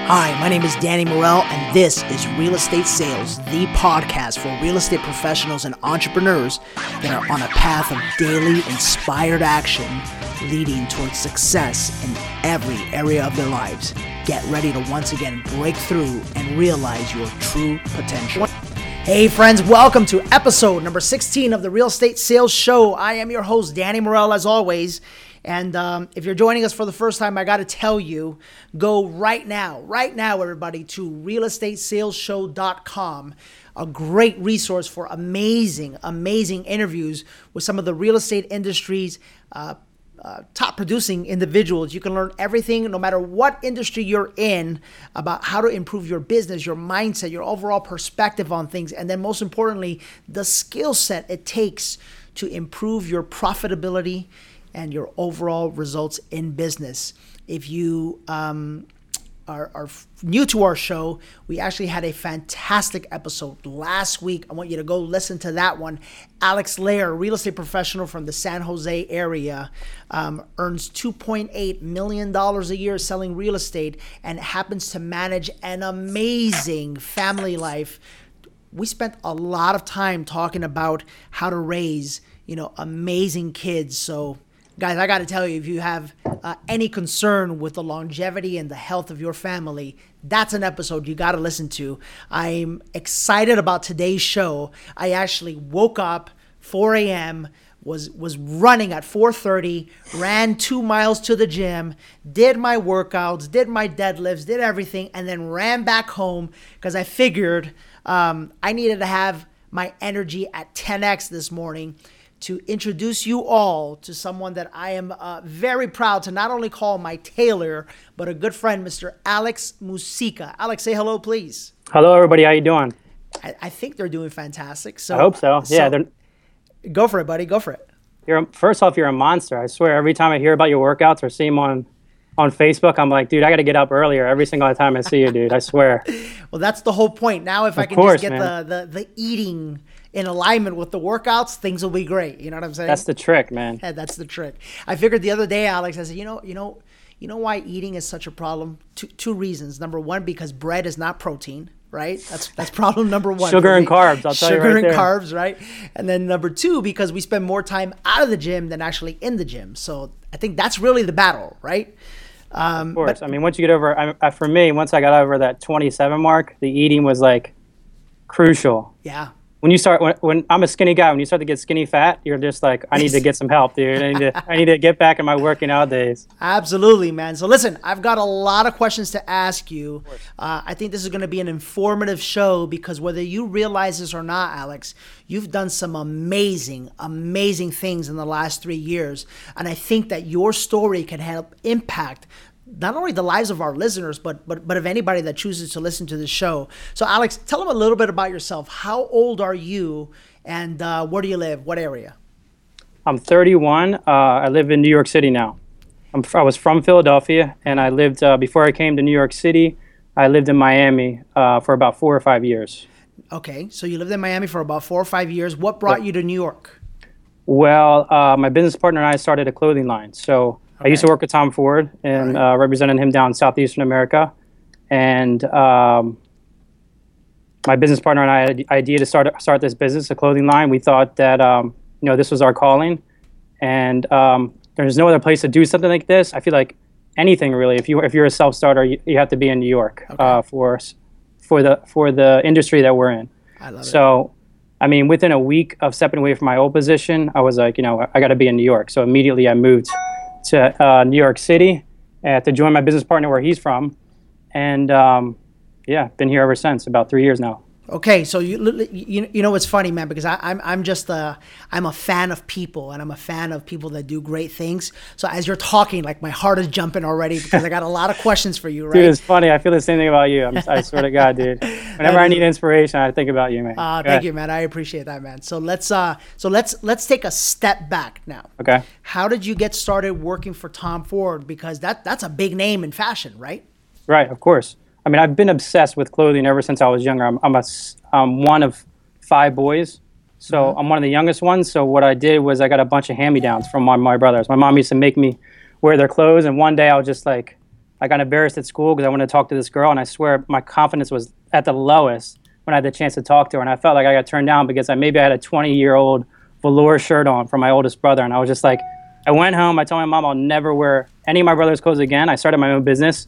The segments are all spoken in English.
Hi, my name is Danny Morell, and this is Real Estate Sales, the podcast for real estate professionals and entrepreneurs that are on a path of daily inspired action leading towards success in every area of their lives. Get ready to once again break through and realize your true potential. Hey friends, welcome to episode number 16 of the Real Estate Sales Show. I am your host, Danny Morell, as always. And if you're joining us for the first time, I got to tell you, go right now, everybody, to realestatesalesshow.com. A great resource for amazing interviews with some of the real estate industry's top producing individuals. You can learn everything, no matter what industry you're in, about how to improve your business, your mindset, your overall perspective on things, and then most importantly, the skill set it takes to improve your profitability and your overall results in business. If you are new to our show, we actually had a fantastic episode last week. I want you to go listen to that one. Alex Lair, a real estate professional from the San Jose area, earns $2.8 million a year selling real estate and happens to manage an amazing family life. We spent a lot of time talking about how to raise, amazing kids. So guys, I got to tell you, if you have any concern with the longevity and the health of your family, that's an episode you got to listen to. I'm excited about today's show. I actually woke up 4 a.m., was running at 4:30, ran 2 miles to the gym, did my workouts, did my deadlifts, did everything, and then ran back home because I figured I needed to have my energy at 10x this morning to introduce you all to someone that I am very proud to not only call my tailor, but a good friend, Mr. Alex Musica. Alex, say hello, please. Hello, everybody. How you doing? I think they're doing fantastic. So I hope so. Yeah. Go for it, buddy. Go for it. First off, you're a monster. I swear, every time I hear about your workouts or see them on Facebook, I'm like, dude, I got to get up earlier every single time I see you, dude. I swear. Well, that's the whole point. Now, if I can just get the eating in alignment with the workouts, things will be great. You know what I'm saying? That's the trick, man. Yeah, that's the trick. I figured the other day, Alex, I said, you know why eating is such a problem? Two reasons. Number one, because bread is not protein, right? That's problem number one. Sugar and carbs, I'll tell you right there. Sugar and carbs, right? And then number two, because we spend more time out of the gym than actually in the gym. So I think that's really the battle, right? Of course. Once you get over, for me, once I got over that 27 mark, the eating was like crucial. Yeah. When I'm a skinny guy, when you start to get skinny fat, you're just like, I need to get some help, dude. I need to get back in my working out days. Absolutely, man. So listen, I've got a lot of questions to ask you. I think this is going to be an informative show because whether you realize this or not, Alex, you've done some amazing things in the last 3 years. And I think that your story can help impact not only the lives of our listeners, but of anybody that chooses to listen to the show. So Alex, tell them a little bit about yourself. How old are you and where do you live? What area? I'm 31. I live in New York City now. I was from Philadelphia and I lived, before I came to New York City, I lived in Miami for about 4 or 5 years. Okay, so you lived in Miami for about 4 or 5 years. What brought you to New York? Well, my business partner and I started a clothing line. So I used to work with Tom Ford and represented him down in Southeastern America. And my business partner and I had the idea to start this business, a clothing line. We thought that this was our calling, and there's no other place to do something like this. I feel like anything really. If you're a self-starter, you have to be in New York for the industry that we're in. I love it. So, within a week of stepping away from my old position, I was like, I got to be in New York. So immediately I moved to New York City to join my business partner where he's from, and been here ever since, about 3 years now. Okay, so you know what's funny, man, because I'm a fan of people, and I'm a fan of people that do great things. So as you're talking, like my heart is jumping already because I got a lot of questions for you, right? Dude, it's funny. I feel the same thing about you. I swear to God, dude. Whenever I need inspiration, I think about you, man. Thank you, man. I appreciate that, man. So let's take a step back now. Okay. How did you get started working for Tom Ford? Because that's a big name in fashion, right? Right, of course. I've been obsessed with clothing ever since I was younger. I'm one of 5 boys, so I'm one of the youngest ones. So what I did was I got a bunch of hand-me-downs from my brothers. My mom used to make me wear their clothes, and one day I I got embarrassed at school because I wanted to talk to this girl, and I swear my confidence was at the lowest when I had the chance to talk to her, and I felt like I got turned down because I had a 20-year-old velour shirt on from my oldest brother, and I was just like, I went home, I told my mom I'll never wear any of my brother's clothes again. I started my own business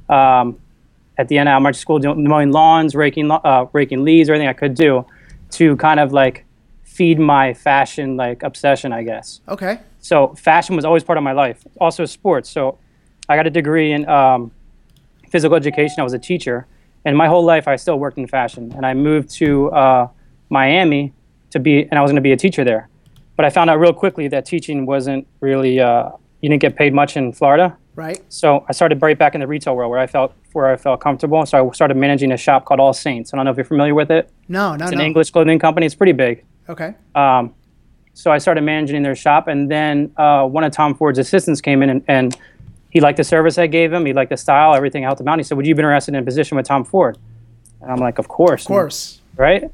at the end of elementary school, mowing lawns, raking leaves, everything I could do to kind of like feed my fashion like obsession, I guess. Okay. So fashion was always part of my life. Also sports. So I got a degree in physical education. I was a teacher. And my whole life I still worked in fashion. And I moved to Miami and I was going to be a teacher there. But I found out real quickly that teaching wasn't really, you didn't get paid much in Florida. Right. So I started right back in the retail world where I felt comfortable. So I started managing a shop called All Saints. I don't know if you're familiar with it. No. It's an English clothing company. It's pretty big. Okay. So I started managing their shop, and then one of Tom Ford's assistants came in, and he liked the service I gave him. He liked the style, everything helped him out. And he said, would you be interested in a position with Tom Ford? And I'm like, of course. Of course. Right?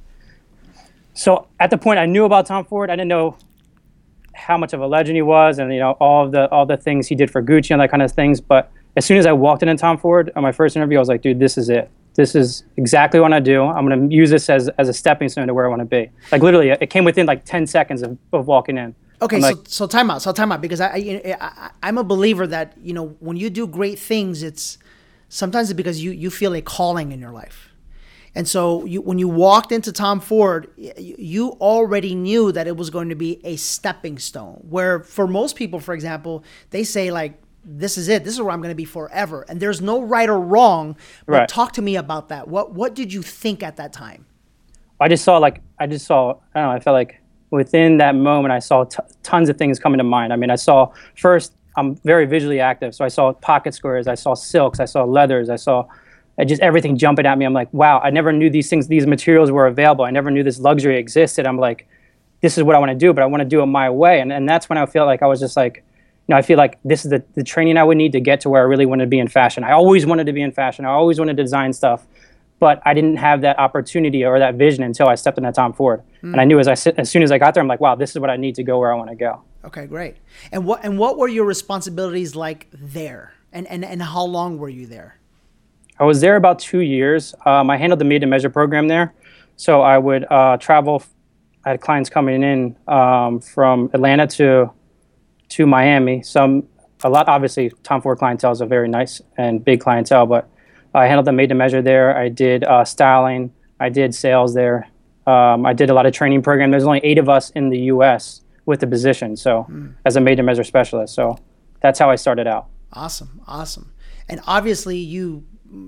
So at the point I knew about Tom Ford, I didn't know how much of a legend he was and, all the things he did for Gucci and that kind of things. But as soon as I walked into Tom Ford on my first interview, I was like, dude, this is it. This is exactly what I do. I'm going to use this as a stepping stone to where I want to be. Like literally, it came within like 10 seconds of walking in. Okay, so time out. Because I'm a believer that, when you do great things, it's sometimes because you feel a calling in your life. And so when you walked into Tom Ford, you already knew that it was going to be a stepping stone. Where for most people, for example, they say like, this is it. This is where I'm going to be forever. And there's no right or wrong. But right. Talk to me about that. What did you think at that time? I don't know, I felt like within that moment, I saw tons of things coming to mind. I mean, first, I'm very visually active. So I saw pocket squares, I saw silks, I saw leathers, I saw just everything jumping at me. I'm like, wow, I never knew these materials were available. I never knew this luxury existed. I'm like, this is what I want to do, but I want to do it my way. And that's when I felt like I was just like, I feel like this is the training I would need to get to where I really wanted to be in fashion. I always wanted to be in fashion. I always wanted to design stuff, but I didn't have that opportunity or that vision until I stepped into Tom Ford. And I knew as soon as I got there, I'm like, wow, this is what I need to go where I want to go. Okay, great. And what were your responsibilities like there? And how long were you there? I was there about 2 years. I handled the made to measure program there. So I would travel. I had clients coming in from Atlanta to Miami. A lot, obviously, Tom Ford clientele is a very nice and big clientele, but I handled the made to measure there. I did styling. I did sales there. I did a lot of training program. There's only 8 of us in the U.S. with the position, so as a made to measure specialist. So that's how I started out. Awesome. And obviously, you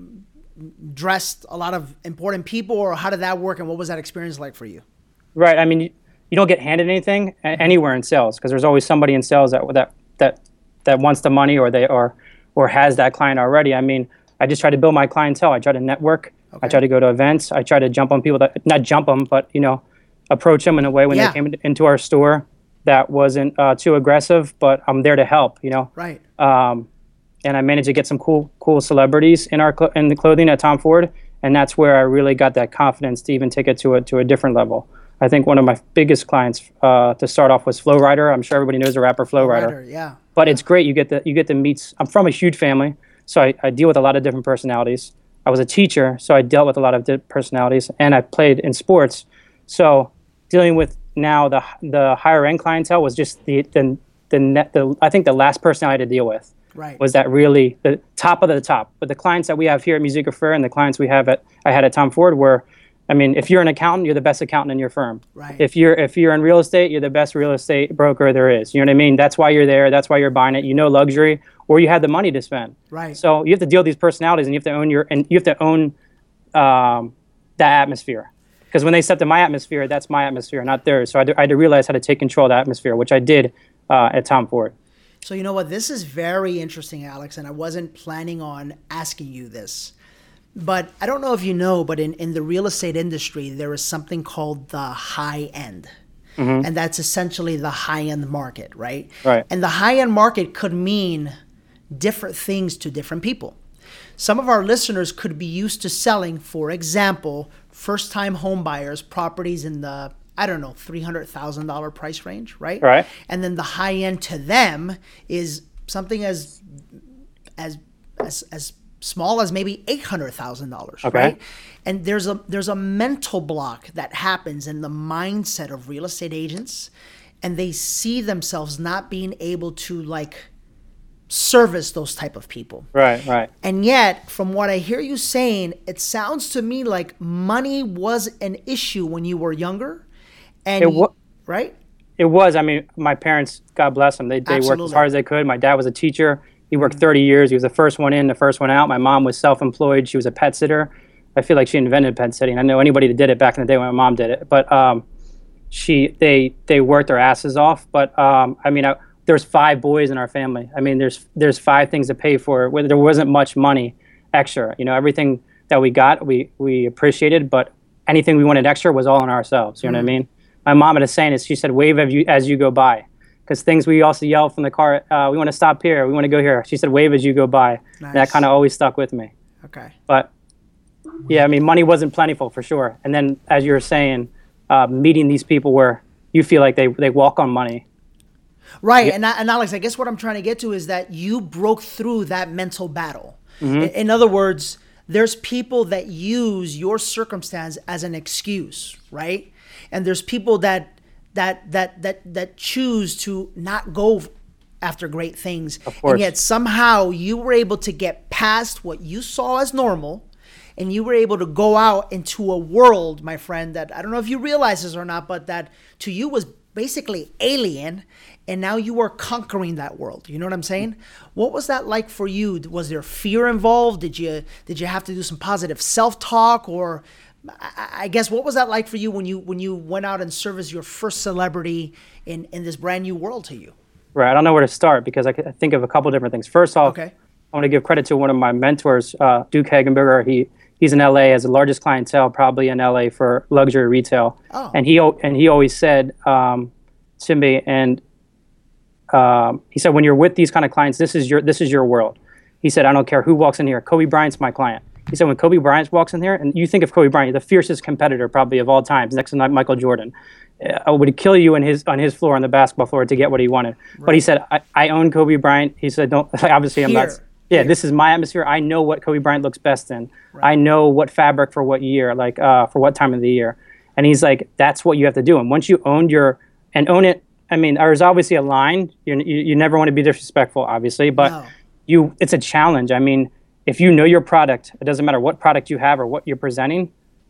dressed a lot of important people, or how did that work, and what was that experience like for you? Right. I mean, you don't get handed anything anywhere in sales because there's always somebody in sales that wants the money or has that client already. I mean, I just try to build my clientele. I try to network. Okay. I try to go to events. I try to jump on people not jump them, but approach them in a way when they came into our store that wasn't too aggressive. But I'm there to help. Right. And I managed to get some cool celebrities in the clothing at Tom Ford, and that's where I really got that confidence to even take it to a different level. I think one of my biggest clients to start off was Flo Rida. I'm sure everybody knows the rapper Flo Rida. Yeah. But it's great. You get to meet. I'm from a huge family, so I deal with a lot of different personalities. I was a teacher, so I dealt with a lot of personalities, and I played in sports. So dealing with now the higher end clientele was just I think the last person I had to deal with. Right. Was that really the top of the top? But the clients that we have here at Musica Fair and the clients I had at Tom Ford were, I mean, if you're an accountant, you're the best accountant in your firm. Right. If you're in real estate, you're the best real estate broker there is. You know what I mean? That's why you're there. That's why you're buying it. Luxury, or you have the money to spend. Right. So you have to deal with these personalities, and you have to own that atmosphere. Because when they step to my atmosphere, that's my atmosphere, not theirs. So I had to realize how to take control of the atmosphere, which I did at Tom Ford. So you know what? This is very interesting, Alex, and I wasn't planning on asking you this. But I don't know if you know, but in the real estate industry, there is something called the high end. Mm-hmm. And that's essentially the high-end market, right? Right. And the high-end market could mean different things to different people. Some of our listeners could be used to selling, for example, first-time home buyers properties in the $300,000 price range, right? Right. And then the high end to them is something as as small as maybe $800,000, Okay. right? And there's a mental block that happens in the mindset of real estate agents, and they see themselves not being able to like service those type of people. Right. And yet, from what I hear you saying, it sounds to me like money was an issue when you were younger, and right? It was. I mean, my parents, God bless them, they worked as hard as they could. My dad was a teacher. He worked 30 years. He was the first one in, the first one out. My mom was self-employed. She was a pet sitter. I feel like she invented pet sitting. I know anybody that did it back in the day when my mom did it. But they worked their asses off. But I mean, there's 5 boys in our family. I mean, there's 5 things to pay for. There wasn't much money extra. You know, everything that we got, we appreciated. But anything we wanted extra was all on ourselves. You know what I mean? My mom had a saying is she said, "Wave as you go by." Because things we also yell from the car, we want to stop here, we want to go here. She said, "Wave as you go by." Nice. And that kind of always stuck with me. Okay. But yeah, I mean, money wasn't plentiful for sure. And then, as you were saying, meeting these people where you feel like they walk on money. Right. Yeah. And Alex, I guess what I'm trying to get to is that you broke through that mental battle. In other words, there's people that use your circumstance as an excuse, right? And there's people that choose to not go after great things. Of course. And yet somehow you were able to get past what you saw as normal, and you were able to go out into a world, my friend, that I don't know if you realize this or not, but that to you was basically alien, and now you are conquering that world. You know what I'm saying? What was that like for you? Was there fear involved? Did you have to do some positive self-talk, or I guess what was that like for you when you went out and serviced your first celebrity in this brand new world to you? Right. I don't know where to start because I think of a couple different things. First off, okay, I want to give credit to one of my mentors, Duke Hagenberger. He's in LA, has the largest clientele probably in LA for luxury retail. Oh. And he always said to me, and he said, when you're with these kind of clients, this is your world. He said, I don't care who walks in here. Kobe Bryant's my client. He said, when Kobe Bryant walks in here, and you think of Kobe Bryant, the fiercest competitor probably of all time, next to Michael Jordan, would kill you on his floor on the basketball floor to get what he wanted. Right. But he said, I own Kobe Bryant. He said, don't, obviously I'm not. Yeah, this is my atmosphere. I know what Kobe Bryant looks best in. Right. I know what fabric for what year, like for what time of the year. And he's like, that's what you have to do. And once you own it, I mean, there's obviously a line. You never want to be disrespectful, obviously, but it's a challenge. I mean, if you know your product, it doesn't matter what product you have or what you're presenting,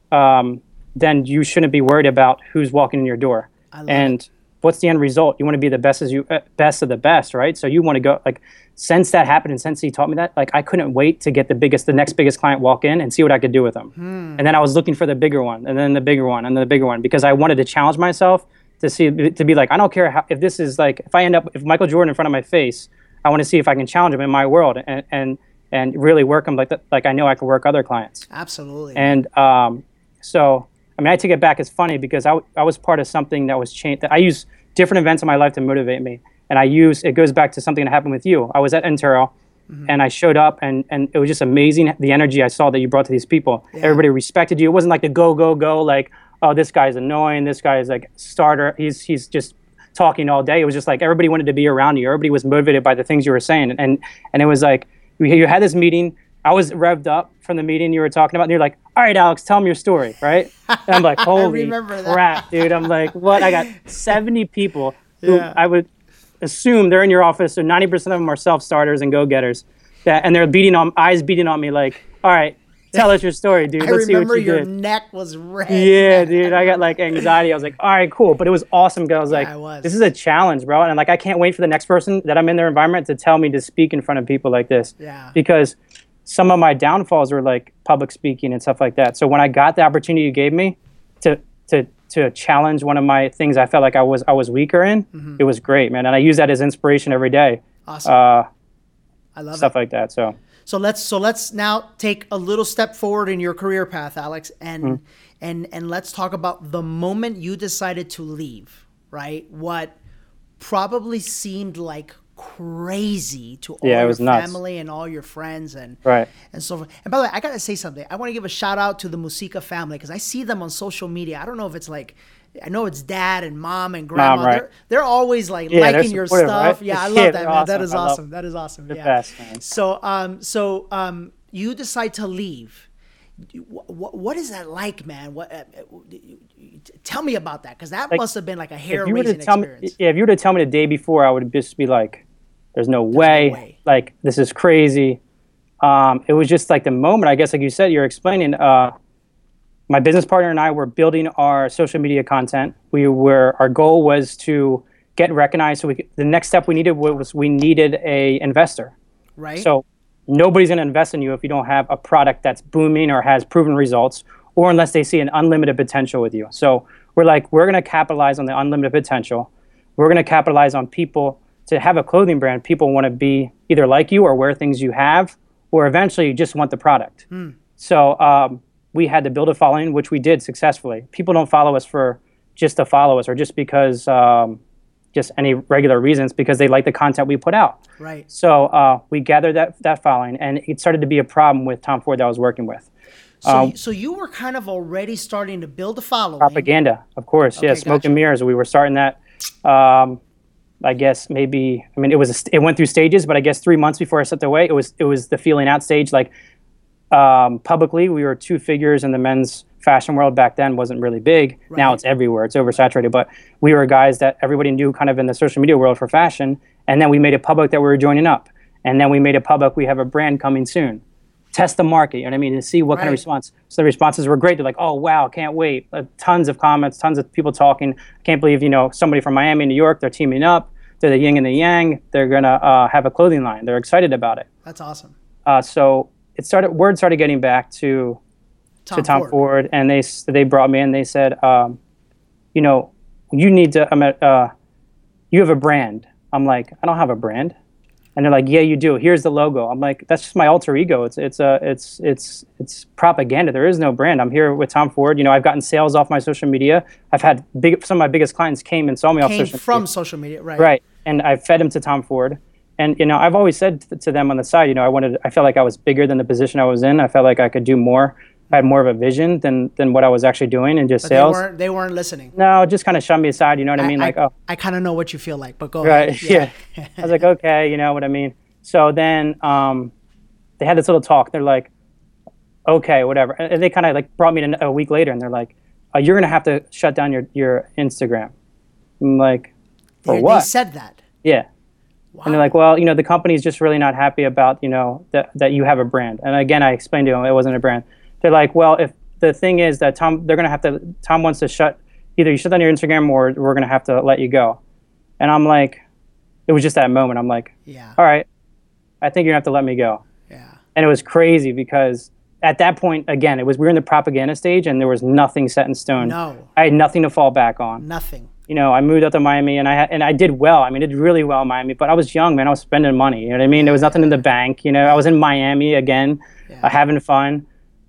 then you shouldn't be worried about who's walking in your door. And what's the end result? You want to be the best best of the best, right? So you want to go, like, since that happened and since he taught me that, like, I couldn't wait to get the next biggest client walk in and see what I could do with them. And then I was looking for the bigger one, and then the bigger one, and the bigger one, because I wanted to challenge myself to be like, I don't care if this is like, if Michael Jordan in front of my face, I want to see if I can challenge him in my world and really work them like I know I can work other clients. Absolutely. And so, I mean, I take it back. It's funny because I was part of something that was changed. I use different events in my life to motivate me. And it goes back to something that happened with you. I was at Entero, and I showed up, and it was just amazing, the energy I saw that you brought to these people. Yeah. Everybody respected you. It wasn't like the go, like, oh, this guy's annoying. This guy's like starter. He's just talking all day. It was just like everybody wanted to be around you. Everybody was motivated by the things you were saying. And it was like, you had this meeting. I was revved up from the meeting you were talking about, and you're like, all right, Alex, tell me your story, right? And I'm like, holy crap, dude. I'm like, what? I got 70 people who I would assume they're in your office, so 90% of them are self-starters and go-getters. And they're eyes beating on me like, all right, tell us your story, dude. Let's see what you did. I remember your neck was red. Yeah, dude. I got like anxiety. I was like, all right, cool. But it was awesome because I was like, this is a challenge, bro. And like, I can't wait for the next person that I'm in their environment to tell me to speak in front of people like this. Yeah. Because some of my downfalls were like public speaking and stuff like that. So when I got the opportunity you gave me to challenge one of my things I felt like I was weaker in, it was great, man. And I use that as inspiration every day. Awesome. I love stuff like that. So let's now take a little step forward in your career path, Alex, and let's talk about the moment you decided to leave, right? What probably seemed like crazy to all Yeah, it your was nuts. family and all your friends Right. and so forth. And by the way, I gotta say something. I want to give a shout out to the Musica family because I see them on social media. I don't know if it's like, I know it's dad and mom and grandma. Mom, right. They're always like Yeah, they're liking your supportive, stuff. right? Yeah, I Yeah, love that, they're man. That awesome. is I love awesome. That is awesome. the Yeah. best, man. So you decide to leave. What is that like, man? Tell me about that, because that must have been like a hair-raising experience. If you were to tell me the day before, I would just be like, "There's no way. Like, this is crazy." It was just like the moment, I guess, like you said, you're explaining. My business partner and I were building our social media content. Our goal was to get recognized. So the next step we needed a investor. Right. So nobody's going to invest in you if you don't have a product that's booming or has proven results, or unless they see an unlimited potential with you. So we're going to capitalize on the unlimited potential. We're going to capitalize on people. To have a clothing brand, people want to be either like you or wear things you have, or eventually you just want the product. So we had to build a following, which we did successfully. People don't follow us for just to follow us or just because just any regular reasons, because they like the content we put out. Right. So we gathered that following, and it started to be a problem with Tom Ford that I was working with. So you were kind of already starting to build a following. Propaganda, of course. Okay, Yeah, smoke gotcha. and mirrors. We were starting that. I guess maybe. I mean, it went through stages, but I guess 3 months before I stepped away, it was the feeling out stage. Like publicly, we were two figures in the men's fashion world back then. Wasn't really big. Right. Now it's everywhere. It's oversaturated. But we were guys that everybody knew kind of in the social media world for fashion. And then we made it public that we were joining up. And then we made it public we have a brand coming soon. Test the market, you know what I mean, to see what kind of response. So the responses were great. They're like, "Oh wow, can't wait!" Tons of comments, tons of people talking. I can't believe, somebody from Miami, New York, they're teaming up. They're the yin and the yang. They're gonna have a clothing line. They're excited about it. That's awesome. So word started getting back to Tom Ford, and they brought me in. They said, you need to. You have a brand. I'm like, I don't have a brand. And they're like, yeah, you do. Here's the logo. I'm like, that's just my alter ego. It's propaganda. There is no brand. I'm here with Tom Ford. I've gotten sales off my social media. I've had some of my biggest clients came and saw me off social media. From social media, right? Right. And I fed them to Tom Ford. And I've always said to them on the side, I felt like I was bigger than the position I was in. I felt like I could do more. I had more of a vision than what I was actually doing in just sales. They weren't listening. No, just kind of shunned me aside. You know what I mean? I kind of know what you feel like, but go right, ahead. Yeah. I was like, okay, you know what I mean? So then they had this little talk. They're like, okay, whatever. And they kind of like brought me in a week later, and they're like, you're going to have to shut down your Instagram. I'm like, for what? They said that? Yeah. Wow. And they're like, well, the company's just really not happy about, that you have a brand. And again, I explained to them it wasn't a brand. They're like, well, if the thing is that Tom wants to either you shut down your Instagram or we're going to have to let you go. And I'm like, it was just that moment. I'm like, yeah, all right, I think you're going to have to let me go. Yeah. And it was crazy because at that point, again, we were in the propaganda stage and there was nothing set in stone. No. I had nothing to fall back on. Nothing. I moved out to Miami and I did well. I mean, I did really well in Miami, but I was young, man. I was spending money. You know what I mean? There was nothing in the bank. I was in Miami again, having fun.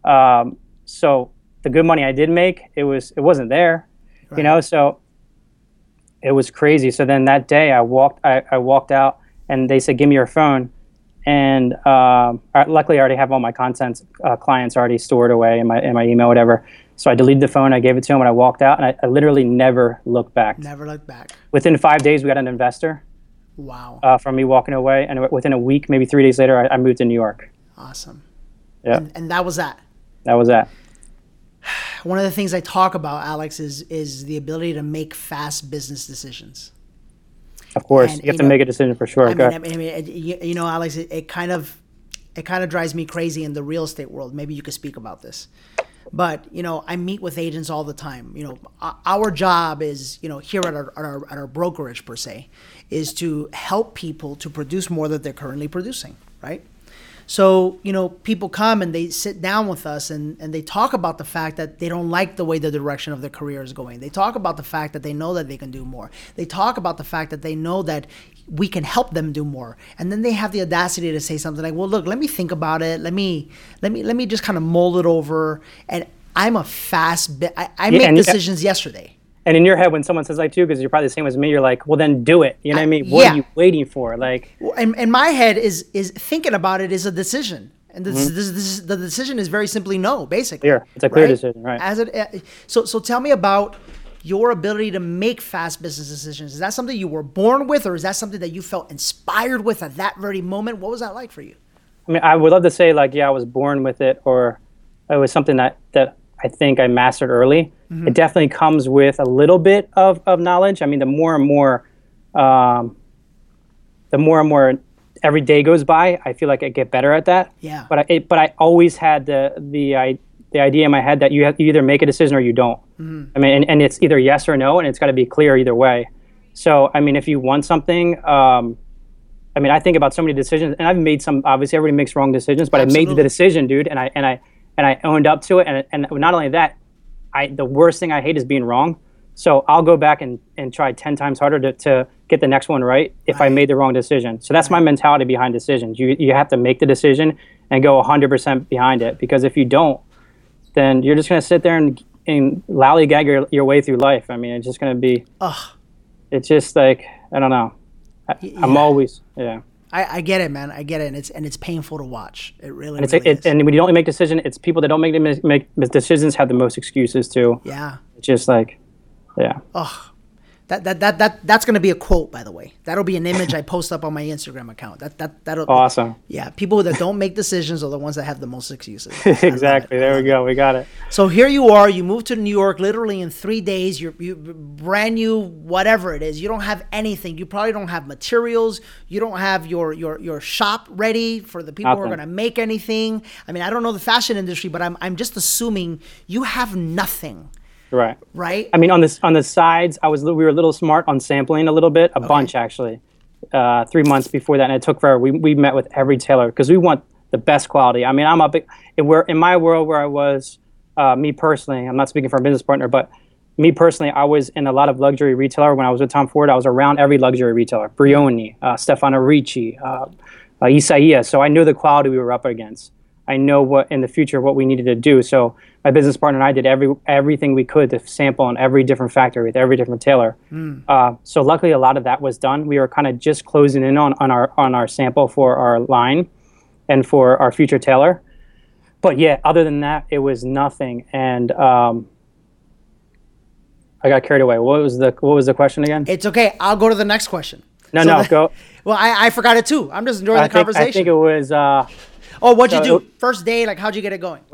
So the good money I did make, it wasn't there, Right. So it was crazy. So then that day I walked out and they said, give me your phone. And luckily I already have all my clients already stored away in my email, whatever. So I deleted the phone, I gave it to him, and I walked out, and I literally never looked back. Never looked back. Within 5 days, we got an investor. Wow. From me walking away, and within a week, maybe 3 days later, I moved to New York. Awesome. Yeah. And that was that. That was that. One of the things I talk about, Alex, is the ability to make fast business decisions. Of course, And, you have to make a decision for sure. I mean, Alex, it kind of drives me crazy in the real estate world. Maybe you could speak about this. But, I meet with agents all the time. Our job is, here at our brokerage per se, is to help people to produce more than they're currently producing, right? So, people come and they sit down with us and they talk about the fact that they don't like the way the direction of their career is going. They talk about the fact that they know that they can do more. They talk about the fact that they know that we can help them do more. And then they have the audacity to say something like, well, look, let me think about it. Let me just kind of mull it over. And I'm a I make decisions yesterday. And in your head, when someone says like to you, because you're probably the same as me, you're like, well, then do it. You know what I mean? What are you waiting for? Like, and my head is thinking about it is a decision. And the decision is very simply no, basically. Clear. It's a clear decision, right? So tell me about your ability to make fast business decisions. Is that something you were born with, or is that something that you felt inspired with at that very moment? What was that like for you? I mean, I would love to say like, yeah, I was born with it, or it was something that I think I mastered early. It definitely comes with a little bit of knowledge. I mean, the more and more every day goes by, I feel like I get better at that. Yeah. But I always had the idea in my head that you either make a decision or you don't. I mean, and it's either yes or no, and it's got to be clear either way. So, I mean, if you want something, I mean, I think about so many decisions, and I've made some. Obviously, everybody makes wrong decisions, but I made the decision, dude, and I owned up to it. And not only that, the worst thing I hate is being wrong. So I'll go back and try 10 times harder to get the next one right if I made the wrong decision. So that's my mentality behind decisions. You have to make the decision and go 100% behind it, because if you don't, then you're just going to sit there and lollygag your way through life. I mean, it's just going to be, it's just like, I don't know. I'm always, I get it, man. I get it, and it's painful to watch. It really, and really is. And when you don't make decisions, it's people that don't make decisions have the most excuses too. Yeah. It's just like, yeah. Oh, that's going to be a quote, by the way. That'll be an image I post up on my Instagram account. That'll awesome. Yeah, people that don't make decisions are the ones that have the most excuses. Exactly. There we go. We got it. So here you are. You moved to New York literally in 3 days. You're brand new, whatever it is. You don't have anything. You probably don't have materials. You don't have your shop ready for the people who are going to make anything. I mean, I don't know the fashion industry, but I'm just assuming you have nothing. Right. Right. I mean, on the sides, we were a little smart on sampling a little bit, a bunch actually. 3 months before that, and it took forever. We met with every tailor because we want the best quality. I mean, in my world where I was, me personally, I'm not speaking for a business partner, but me personally, I was in a lot of luxury retailer. When I was with Tom Ford, I was around every luxury retailer: Brioni, Stefano Ricci, Isaia. So I knew the quality we were up against. I know what in the future what we needed to do. So my business partner and I did everything we could to sample on every different factory with every different tailor. So luckily, a lot of that was done. We were kind of just closing in on our sample for our line and for our future tailor. But yeah, other than that, it was nothing. And I got carried away. What was the question again? It's okay. I'll go to the next question. Go. Well, I forgot it too. I'm just enjoying the conversation. I think it was. What'd you do? First day, like, how'd you get it going?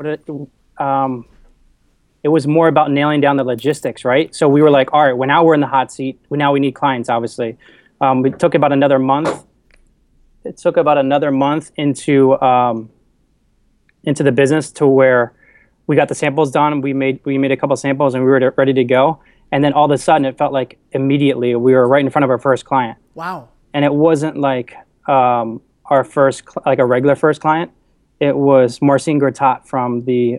It was more about nailing down the logistics, right? So we were like, all right, well, now we're in the hot seat. Now we need clients, obviously. It took about another month. It took about another month into the business to where we got the samples done. We made a couple samples and we were ready to go. And then all of a sudden, it felt like immediately we were right in front of our first client. Wow. And it wasn't like our first, like a regular first client. It was Marcin Gortat from the,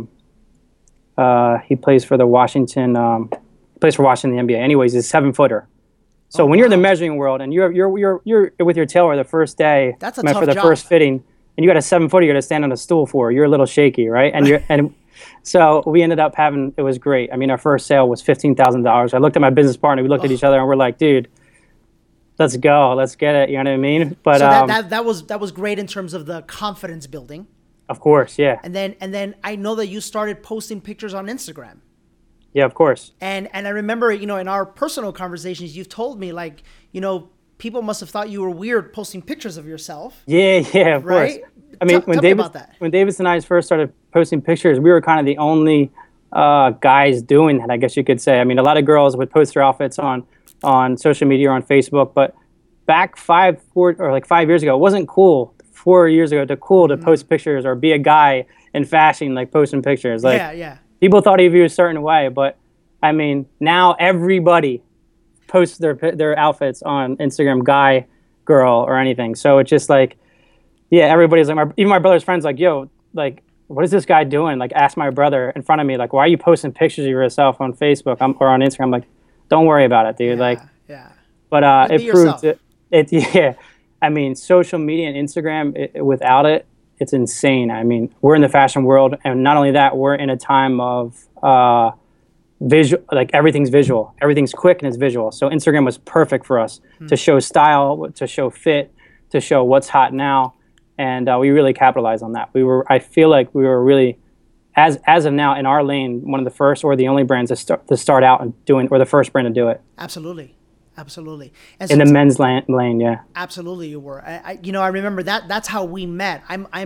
he plays for Washington, the NBA. Anyways, he's a 7-footer. So when you're in the measuring world and you're with your tailor the first day, that's a tough for the job. First fitting, and you got a 7-footer you got to stand on a stool for, you're a little shaky, right? And so we ended up it was great. I mean, our first sale was $15,000. I looked at my business partner, we looked at each other and we're like, dude, let's go, let's get it. You know what I mean? But so that was great in terms of the confidence building. Of course, yeah. And then I know that you started posting pictures on Instagram. Yeah, of course. And I remember, in our personal conversations, you've told me like, people must have thought you were weird posting pictures of yourself. Yeah, of right? course. I mean, when Davis and I first started posting pictures, we were kind of the only guys doing that, I guess you could say. I mean, a lot of girls would post their outfits on social media or on Facebook, but back 5 years ago, it wasn't cool. 4 years ago, to post pictures or be a guy in fashion, like posting pictures. Like, yeah. People thought of you a certain way, but I mean, now everybody posts their outfits on Instagram, guy, girl, or anything. So it's just like, yeah, everybody's like, even my brother's friends, like, yo, like, what is this guy doing? Like, ask my brother in front of me, like, why are you posting pictures of yourself on Facebook or on Instagram? I'm like, don't worry about it, dude. Yeah. But it proved it. Yeah. I mean, social media and Instagram, without it, it's insane. I mean, we're in the fashion world, and not only that, we're in a time of visual, like everything's visual, everything's quick and it's visual. So Instagram was perfect for us to show style, to show fit, to show what's hot now, and we really capitalized on that. I feel like we were really, as of now in our lane, one of the first or the only brands to start out and doing, or the first brand to do it. Absolutely. Absolutely. And in the men's lane, yeah. Absolutely, you were. I remember that. That's how we met.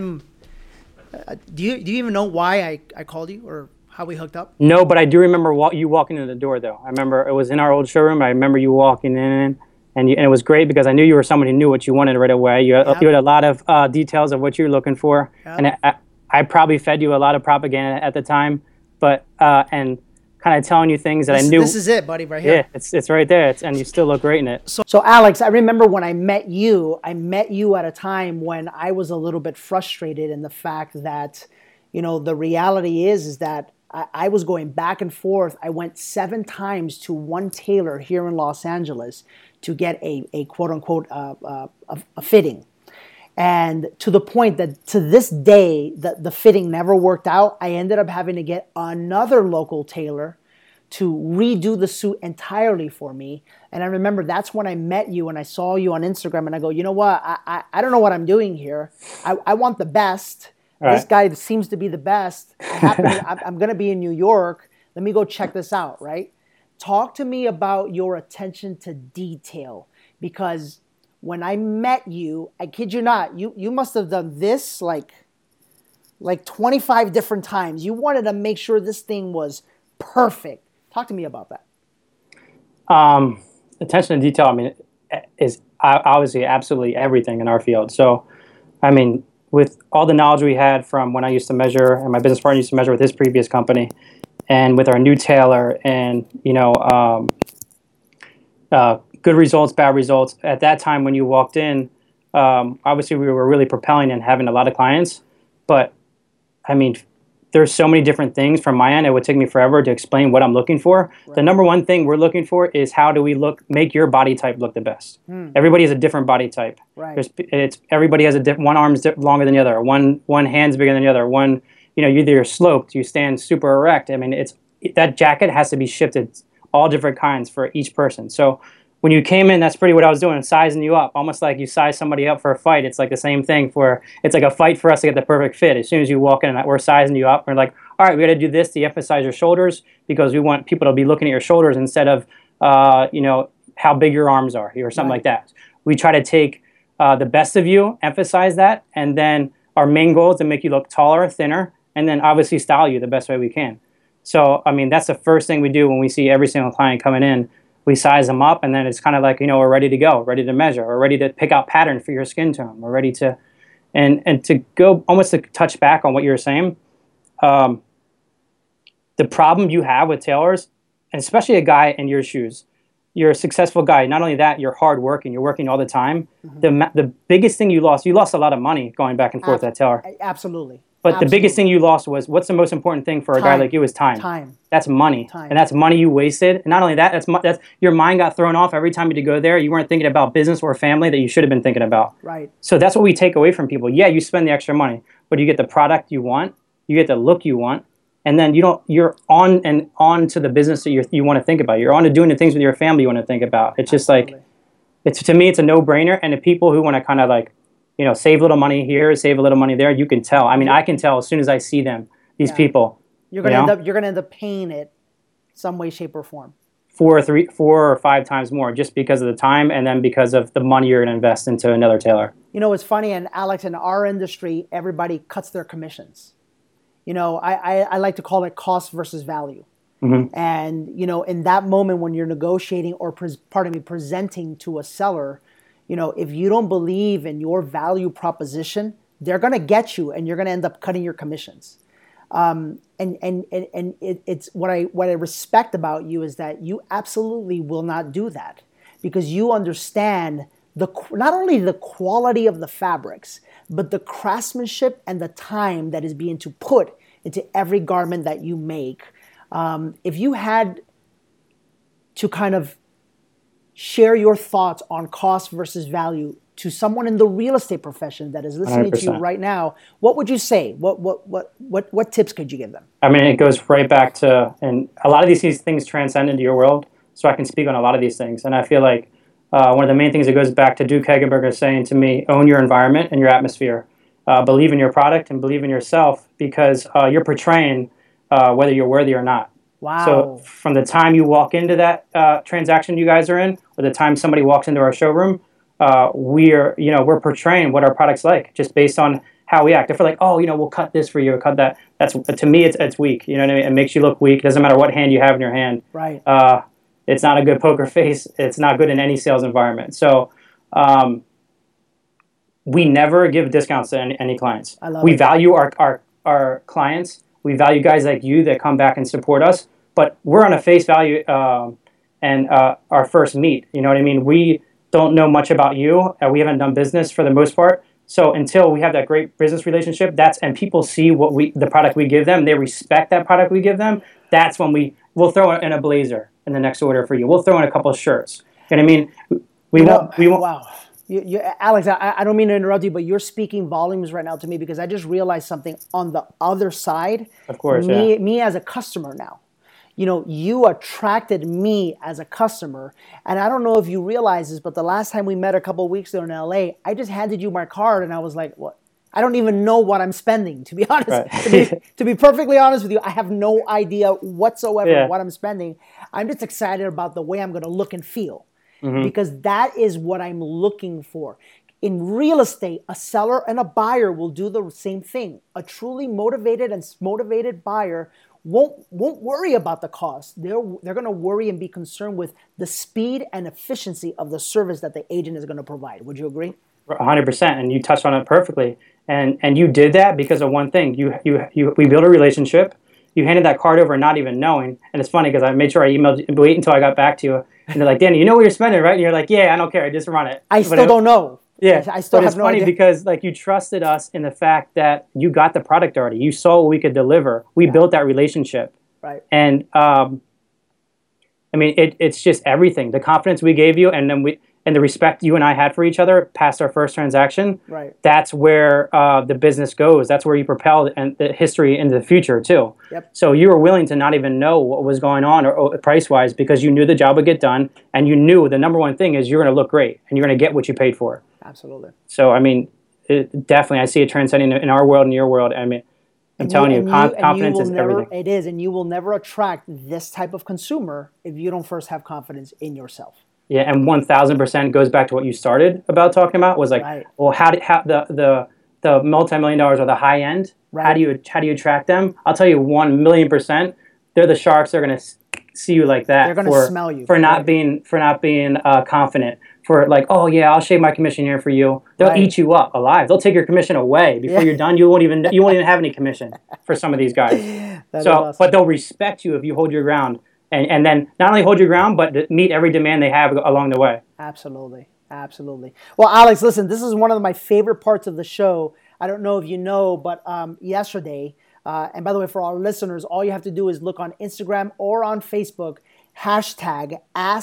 Do you even know why I called you or how we hooked up? No, but I do remember you walking in the door, though. I remember it was in our old showroom. I remember you walking in, and it was great because I knew you were someone who knew what you wanted right away. You had a lot of details of what you were looking for, and I probably fed you a lot of propaganda at the time, but and kind of telling you things that I knew. This is it, buddy, right here. Yeah, it's right there, and you still look great in it. So Alex, I remember when I met you at a time when I was a little bit frustrated in the fact that, the reality is that I was going back and forth. I went 7 times to one tailor here in Los Angeles to get a quote unquote a fitting. And to the point that to this day, the fitting never worked out. I ended up having to get another local tailor to redo the suit entirely for me. And I remember that's when I met you and I saw you on Instagram and I go, you know what? I don't know what I'm doing here. I want the best. Right. This guy seems to be the best. I'm going to be in New York. Let me go check this out, right? Talk to me about your attention to detail, because when I met you, I kid you not, you must have done this like 25 different times. You wanted to make sure this thing was perfect. Talk to me about that. Attention to detail, I mean, is obviously absolutely everything in our field. So, I mean, with all the knowledge we had from when I used to measure and my business partner used to measure with his previous company, and with our new tailor, and good results, bad results. At that time when you walked in, obviously we were really propelling and having a lot of clients, but I mean, there's so many different things from my end. It would take me forever to explain what I'm looking for. Right. The number one thing we're looking for is how do we make your body type look the best. Everybody has a different body type. Right. Everybody has one arm's longer than the other, one hand's bigger than the other, one, you're sloped, you stand super erect. I mean, that jacket has to be shifted, all different kinds for each person. So when you came in, that's pretty what I was doing, sizing you up, almost like you size somebody up for a fight. It's like the same thing it's like a fight for us to get the perfect fit. As soon as you walk in, we're sizing you up. We're like, all right, we got to do this to emphasize your shoulders, because we want people to be looking at your shoulders instead of, how big your arms are or something like that. We try to take the best of you, emphasize that, and then our main goal is to make you look taller, thinner, and then obviously style you the best way we can. So, I mean, that's the first thing we do when we see every single client coming in. We size them up, and then it's kind of like, we're ready to go, ready to measure, we're ready to pick out pattern for your skin tone. We're ready to, and to go almost to touch back on what you were saying. The problem you have with tailors, and especially a guy in your shoes, you're a successful guy. Not only that, you're hardworking. You're working all the time. Mm-hmm. The biggest thing you lost a lot of money going back and forth at tailor. Absolutely. But the biggest thing you lost was, what's the most important thing for a guy like you is time. Time. That's money. Time. And that's money you wasted. And not only that, that's your mind got thrown off every time you had to go there. You weren't thinking about business or family that you should have been thinking about. Right. So that's what we take away from people. Yeah, you spend the extra money, but you get the product you want, you get the look you want, and then you're on to the business that you want to think about. You're on to doing the things with your family you want to think about. It's just like, to me, it's a no-brainer. And the people who want to kind of like, save a little money here, save a little money there, you can tell. I mean, I can tell as soon as I see them, these people. You're gonna end up paying it some way, shape, or form. 4 or 5 times more, just because of the time, and then because of the money you're gonna invest into another tailor. It's funny, and Alex, in our industry, everybody cuts their commissions. I like to call it cost versus value. Mm-hmm. And in that moment when you're negotiating or presenting to a seller, if you don't believe in your value proposition, they're going to get you, and you're going to end up cutting your commissions. And it's what I respect about you is that you absolutely will not do that, because you understand not only the quality of the fabrics, but the craftsmanship and the time that is being put into every garment that you make. If you had to kind of share your thoughts on cost versus value, to someone in the real estate profession that is listening to you 100%. right now, what would you say? What tips could you give them? I mean, it goes right back to, and a lot of these things transcend into your world, so I can speak on a lot of these things. And I feel like one of the main things that goes back to Duke Hagenberger saying to me, own your environment and your atmosphere. Believe in your product and believe in yourself, because you're portraying whether you're worthy or not. Wow. So from the time you walk into that transaction you guys are in, or the time somebody walks into our showroom, we're portraying what our product's like, just based on how we act. If we're like, oh, we'll cut this for you, or cut that, that's, to me, it's weak. You know what I mean? It makes you look weak. It doesn't matter what hand you have in your hand. Right. It's not a good poker face. It's not good in any sales environment. So we never give discounts to any clients. I love we it. value our clients. We value guys like you that come back and support us. But we're on a face value and our first meet. You know what I mean? We don't know much about you. We haven't done business for the most part. So until we have that great business relationship, and people see the product we give them, they respect that product we give them. That's when we'll throw in a blazer in the next order for you. We'll throw in a couple of shirts. You know what I mean? We won't. Wow. Alex, I don't mean to interrupt you, but you're speaking volumes right now to me, because I just realized something on the other side. Of course, me as a customer now. You attracted me as a customer, and I don't know if you realize this, but the last time we met a couple of weeks ago in LA, I just handed you my card, and I was like, "What? I don't even know what I'm spending." To be honest, right. to be perfectly honest with you, I have no idea whatsoever what I'm spending. I'm just excited about the way I'm going to look and feel, because that is what I'm looking for. In real estate, a seller and a buyer will do the same thing. A truly motivated and motivated buyer won't worry about the cost. They're going to worry and be concerned with the speed and efficiency of the service that the agent is going to provide. Would you agree? 100%, and you touched on it perfectly. And you did that because of one thing. We built a relationship. You handed that card over not even knowing. And it's funny because I made sure I emailed you, wait until I got back to you. And they're like, Danny, you know what you're spending, right? And you're like, yeah, I don't care. I just run it. I still don't know. Yeah, I still have no idea. It's funny because you trusted us in the fact that you got the product already. You saw what we could deliver. We built that relationship. Right. And it's just everything. The confidence we gave you, and then the respect you and I had for each other past our first transaction. Right. That's where the business goes. That's where you propel and the history into the future too. Yep. So you were willing to not even know what was going on or price-wise, because you knew the job would get done, and you knew the number one thing is you're going to look great and you're going to get what you paid for. Absolutely. So, definitely, I see it transcending in our world and your world. I'm telling you, confidence is everything. It is, and you will never attract this type of consumer if you don't first have confidence in yourself. Yeah, and 1,000% goes back to what you started about talking about, was well, how the multi-million dollars or the high end, how do you attract them? I'll tell you 1,000,000%, they're the sharks. They're going to see you like that. They're going to smell you for not being confident. For oh yeah, I'll shave my commission here for you. They'll eat you up alive. They'll take your commission away before you're done. You won't even have any commission for some of these guys. Awesome. But they'll respect you if you hold your ground, and then not only hold your ground, but meet every demand they have along the way. Absolutely. Well, Alex, listen, this is one of my favorite parts of the show. I don't know if you know, but yesterday, and by the way, for our listeners, all you have to do is look on Instagram or on Facebook, hashtag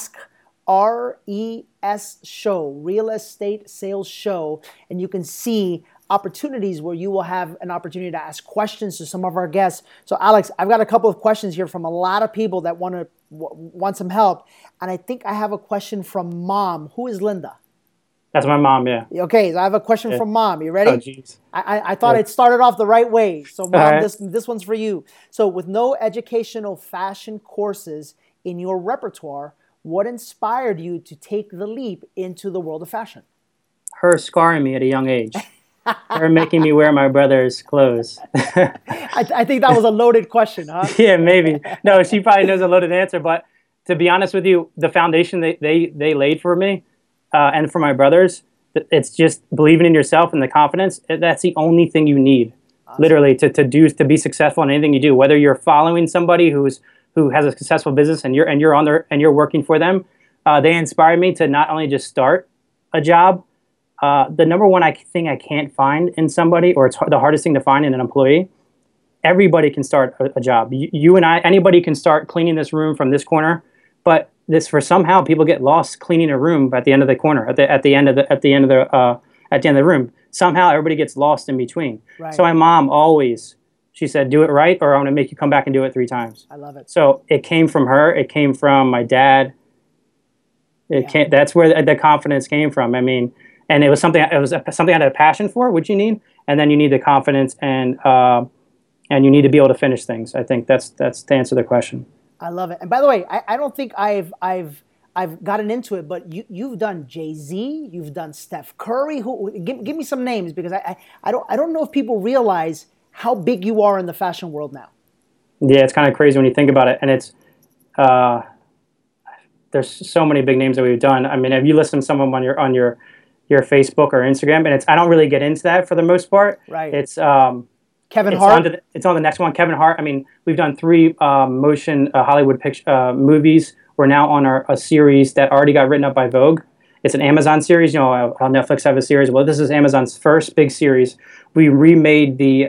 AskRES Show, Real Estate Sales Show, and you can see opportunities where you will have an opportunity to ask questions to some of our guests. So, Alex, I've got a couple of questions here from a lot of people that want some help, and I think I have a question from Mom. Who is Linda? That's my mom, yeah. Okay, so I have a question from Mom. You ready? Oh, jeez. I thought it started off the right way. So, Mom, right. this one's for you. So, with no educational fashion courses in your repertoire, what inspired you to take the leap into the world of fashion? Her scarring me at a young age. Her making me wear my brother's clothes. I think that was a loaded question, huh? Yeah, maybe. No, she probably knows a loaded answer. But to be honest with you, the foundation they laid for me and for my brothers, it's just believing in yourself and the confidence. That's the only thing you need, literally, to be successful in anything you do. Whether you're following somebody who has a successful business and you're working for them, they inspire me to not only just start a job. The number one thing I can't find in somebody, or it's the hardest thing to find in an employee, everybody can start a job. You and I, anybody can start cleaning this room from this corner, but this for somehow people get lost cleaning a room at the end of the corner, at the end of the room. Somehow everybody gets lost in between. Right. So my mom always, she said, do it right, or I'm going to make you come back and do it 3 times. I love it. So it came from her. It came from my dad. That's where the confidence came from. I mean, and it was something I had a passion for, which you need, and then you need the confidence, and you need to be able to finish things. I think that's to answer the question. I love it. And by the way, I don't think I've gotten into it, but you've done Jay-Z, you've done Steph Curry. Give me some names, because I don't know if people realize how big you are in the fashion world now. Yeah, it's kind of crazy when you think about it, and it's there's so many big names that we've done. I mean, if you listen to some of them on your Facebook or Instagram, and I don't really get into that for the most part. Right. It's Kevin Hart. It's on the next one. Kevin Hart. I mean, we've done 3 motion Hollywood movies. We're now on a series that already got written up by Vogue. It's an Amazon series. You know, how Netflix have a series. Well, this is Amazon's first big series. We remade the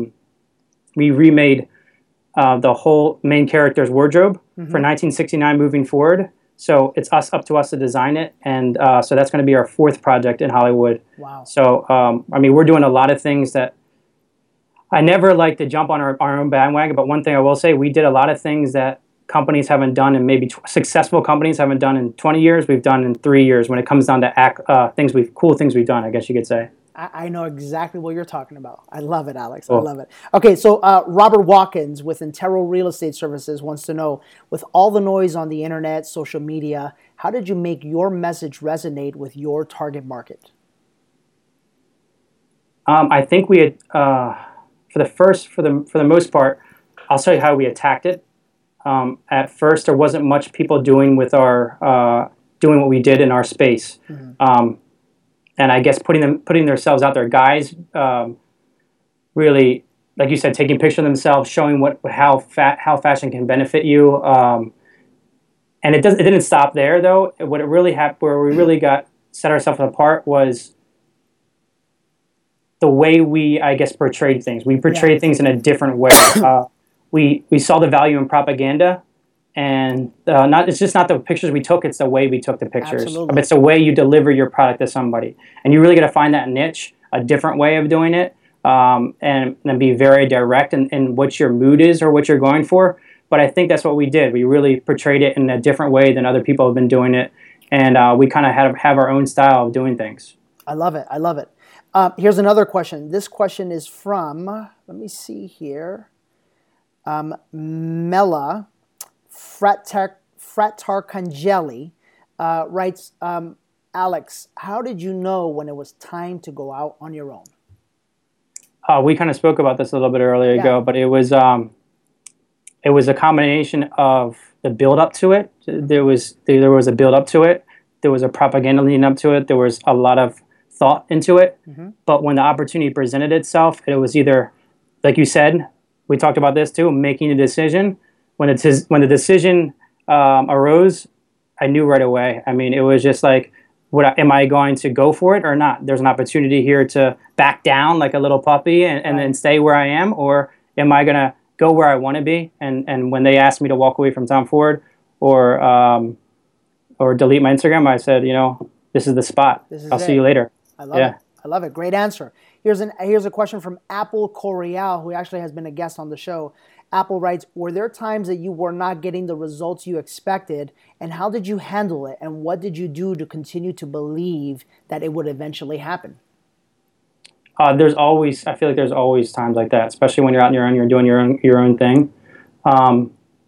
whole main character's wardrobe for 1969 moving forward. So it's up to us to design it, and so that's going to be our 4th project in Hollywood. Wow. So I mean, we're doing a lot of things that I never like to jump on our own bandwagon, but one thing I will say, we did a lot of things that companies haven't done, and maybe successful companies haven't done in 20 years. We've done in 3 years when it comes down to cool things we've done, I guess you could say. I know exactly what you're talking about. I love it, Alex. Cool. I love it. Okay, so Robert Watkins with Intero Real Estate Services wants to know, with all the noise on the internet, social media, how did you make your message resonate with your target market? I think we had, for the most part, I'll tell you how we attacked it. At first, there wasn't much people doing with doing what we did in our space. And I guess putting themselves out there, guys, really, like you said, taking pictures of themselves, showing how fashion can benefit you. And it didn't stop there, though. What it really happened, where we really set ourselves apart, was the way we, I guess, portrayed things. We portrayed things in a different way. We saw the value in propaganda. And it's just not the pictures we took, it's the way we took the pictures. Absolutely. It's the way you deliver your product to somebody. And you really got to find that niche, a different way of doing it, and be very direct in what your mood is or what you're going for. But I think that's what we did. We really portrayed it in a different way than other people have been doing it. And we kind of have our own style of doing things. I love it. I love it. Here's another question. This question is from, let me see here, Mela Fratarcangeli writes, Alex, how did you know when it was time to go out on your own? We kind of spoke about this a little bit earlier ago, but it was a combination of the build up to it. There was a build up to it. There was a propaganda leading up to it. There was a lot of thought into it. But when the opportunity presented itself, it was either, like you said, we talked about this too, making a decision. When the decision arose, I knew right away. I mean, it was just like, am I going to go for it or not? There's an opportunity here to back down like a little puppy and then stay where I am, or am I going to go where I want to be? And when they asked me to walk away from Tom Ford or delete my Instagram, I said, this is the spot. I'll see you later. I love it. I love it. Great answer. Here's a question from Apple Corial, who actually has been a guest on the show. Apple writes, were there times that you were not getting the results you expected, and how did you handle it, and what did you do to continue to believe that it would eventually happen? I feel like there's always times like that, especially when you're out on your own, you're doing your own thing. A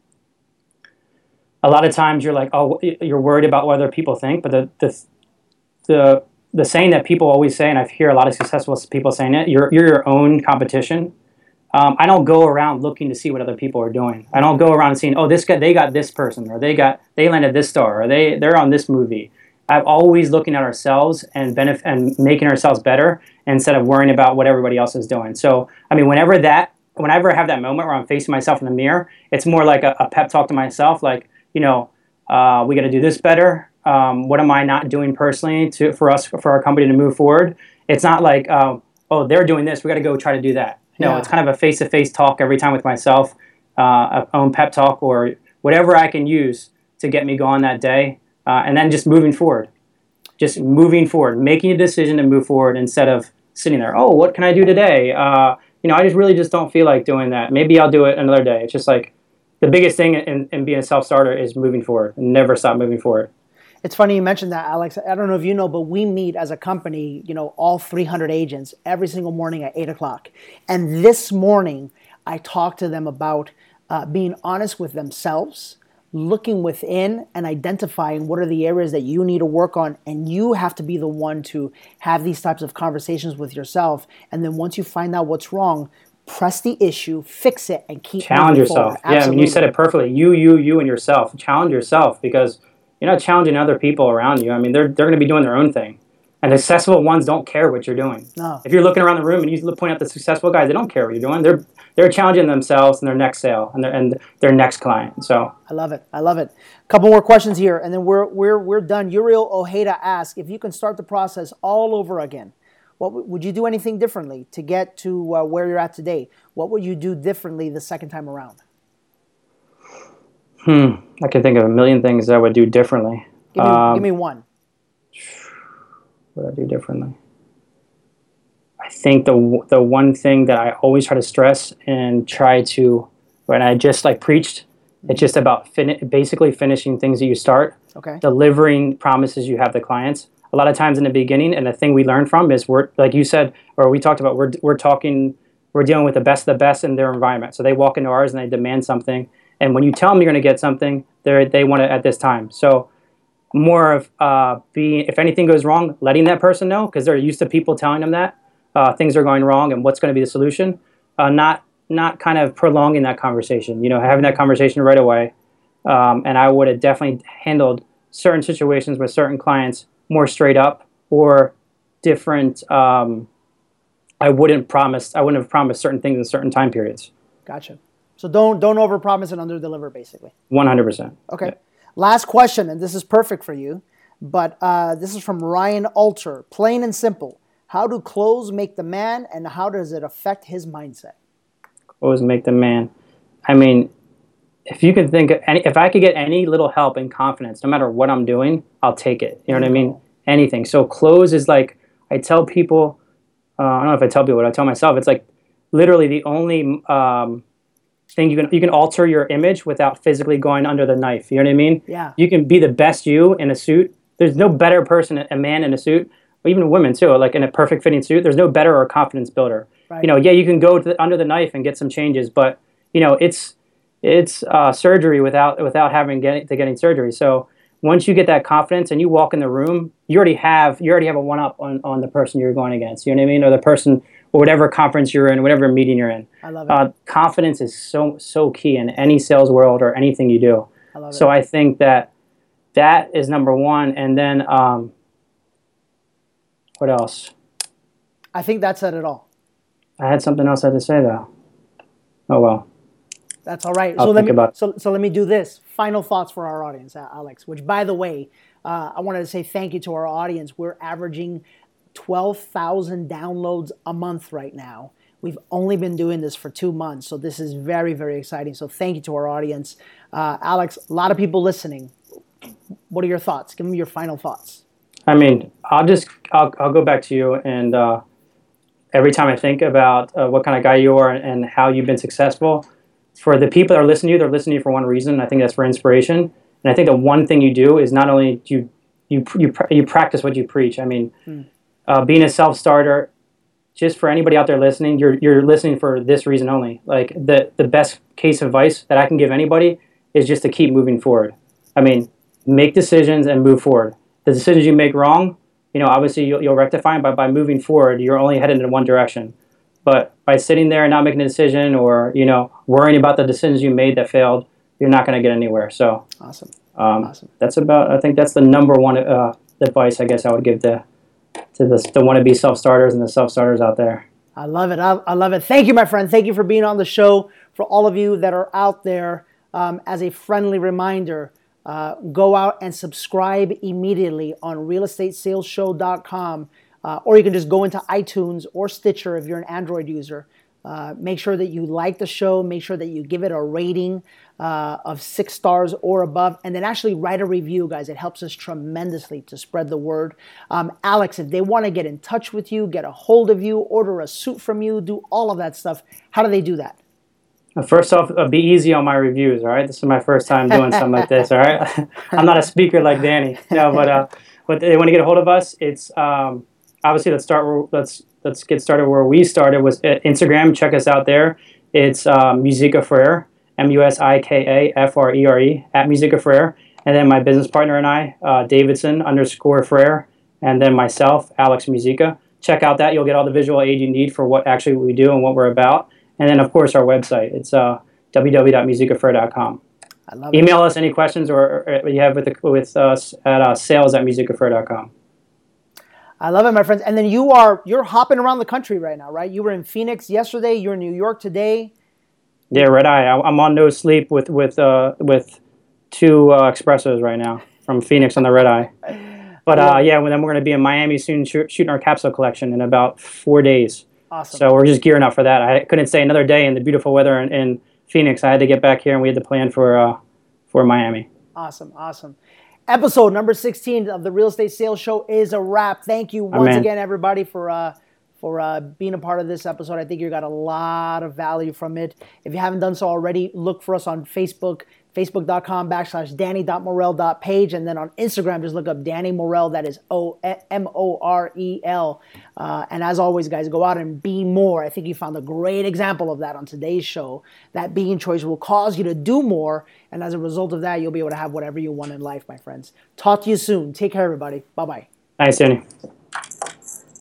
lot of times you're like, you're worried about what other people think, but the saying that people always say, and I hear a lot of successful people saying it, you're your own competition. I don't go around looking to see what other people are doing. I don't go around seeing, this guy, they got this person, or they landed this star, or they're on this movie. I'm always looking at ourselves and making ourselves better instead of worrying about what everybody else is doing. So, I mean, whenever I have that moment where I'm facing myself in the mirror, it's more like a pep talk to myself, like, we got to do this better. What am I not doing personally for our company to move forward? It's not like, they're doing this, we got to go try to do that. No, it's kind of a face-to-face talk every time with myself, own pep talk, or whatever I can use to get me going that day. And then just moving forward, making a decision to move forward instead of sitting there. Oh, what can I do today? I just really just don't feel like doing that. Maybe I'll do it another day. It's just like the biggest thing in being a self-starter is moving forward and never stop moving forward. It's funny you mentioned that, Alex. I don't know if you know, but we meet as a company, all 300 agents every single morning at 8:00. And this morning, I talked to them about being honest with themselves, looking within and identifying what are the areas that you need to work on. And you have to be the one to have these types of conversations with yourself. And then once you find out what's wrong, press the issue, fix it, and keep challenge moving yourself. forward. Yeah, I mean, you said it perfectly. You and yourself. Challenge yourself, because you're not challenging other people around you. I mean, they're going to be doing their own thing. And the successful ones don't care what you're doing. No. If you're looking around the room and you point out the successful guys, they don't care what you're doing. They're challenging themselves in their next sale and their next client. So I love it. A couple more questions here, and then we're done. Uriel Ojeda asks, if you can start the process all over again, what would you do anything differently to get to where you're at today? What would you do differently the second time around? I can think of a million things that I would do differently. Give me one. What would I do differently? I think the one thing that I always try to stress and try to, when I just preached, it's just about basically finishing things that you start, delivering promises you have to clients. A lot of times in the beginning, and the thing we learn from is like you said, or we talked about, we're dealing with the best of the best in their environment. So they walk into ours and they demand something. And when you tell them you're going to get something, they want it at this time. So more of if anything goes wrong, letting that person know, because they're used to people telling them that things are going wrong and what's going to be the solution. Not kind of prolonging that conversation, having that conversation right away. And I would have definitely handled certain situations with certain clients more straight up or different. I wouldn't have promised certain things in certain time periods. Gotcha. So don't overpromise and underdeliver, basically. 100%. Okay. Yeah. Last question, and this is perfect for you, but this is from Ryan Alter. Plain and simple. How do clothes make the man, and how does it affect his mindset? Clothes make the man. I mean, if you could think of if I could get any little help and confidence, no matter what I'm doing, I'll take it. You know what I mean? Anything. So clothes is I tell people, I don't know if I tell people, but I tell myself, it's literally the only thing you can alter your image without physically going under the knife. You know what I mean? Yeah. You can be the best you in a suit. There's no better person, a man in a suit, or even women too, in a perfect fitting suit. There's no better or confidence builder. Right. You can go under the knife and get some changes, but it's surgery without getting surgery. So once you get that confidence and you walk in the room, you already have a one up on the person you're going against. You know what I mean? Or the person, or whatever conference you're in, whatever meeting you're in. I love it. Confidence is so key in any sales world or anything you do. I love it. So I think that is number one. And then what else? I think that said it all. I had something else I had to say though. Oh well. That's all right. So let me do this. Final thoughts for our audience, Alex. Which, by the way, I wanted to say thank you to our audience. We're averaging 12,000 downloads a month right now. We've only been doing this for 2 months, so this is very, very exciting. So thank you to our audience. Alex, a lot of people listening. What are your thoughts? Give me your final thoughts. I mean, I'll go back to you, and every time I think about what kind of guy you are and how you've been successful, for the people that are listening to you, they're listening to you for one reason. I think that's for inspiration. And I think the one thing you do is not only do you practice what you preach. I mean, being a self-starter, just for anybody out there listening, you're listening for this reason only. The best case of advice that I can give anybody is just to keep moving forward. I mean, make decisions and move forward. The decisions you make wrong, obviously you'll rectify them, but by moving forward, you're only headed in one direction. But by sitting there and not making a decision, or worrying about the decisions you made that failed, you're not going to get anywhere. So awesome. I think that's the number one advice I guess I would give to the wannabe self-starters and the self-starters out there. I love it. I love it. Thank you, my friend. Thank you for being on the show. For all of you that are out there, as a friendly reminder, go out and subscribe immediately on realestatesalesshow.com. Or you can just go into iTunes or Stitcher if you're an Android user. Make sure that you like the show. Make sure that you give it a rating of 6 stars or above, and then actually write a review, guys. It helps us tremendously to spread the word. Alex, if they want to get in touch with you, get a hold of you, order a suit from you, do all of that stuff, how do they do that? First off, be easy on my reviews, all right? This is my first time doing something like this, all right? I'm not a speaker like Danny, no, but they want to get a hold of us. It's obviously let's get started where we started was Instagram. Check us out there. It's Musica Frere, MUSIKAFRERE at Musica Frere, and then my business partner and I, Davidson_Frere, and then myself, Alex Musica. Check out that. You'll get all the visual aid you need for what actually we do and what we're about. And then, of course, our website. It's www.musicafrere.com. I love Email us any questions or you have with us at sales@musicafrere.com. I love it, my friends. And then you're hopping around the country right now, right? You were in Phoenix yesterday. You're in New York today. Yeah, red eye. I'm on no sleep with 2 espressos right now from Phoenix on the red eye. But then we're going to be in Miami soon, shooting our capsule collection in about 4 days. Awesome. So we're just gearing up for that. I couldn't stay another day in the beautiful weather in Phoenix. I had to get back here, and we had to plan for Miami. Awesome. Episode number 16 of the Real Estate Sales Show is a wrap. Thank you once again, everybody, for being a part of this episode. I think you got a lot of value from it. If you haven't done so already, look for us on Facebook, facebook.com/danny.morel.page. And then on Instagram, just look up Danny Morel. That is Morel. And as always, guys, go out and be more. I think you found a great example of that on today's show. That being choice will cause you to do more. And as a result of that, you'll be able to have whatever you want in life, my friends. Talk to you soon. Take care, everybody. Bye-bye. Thanks, Danny.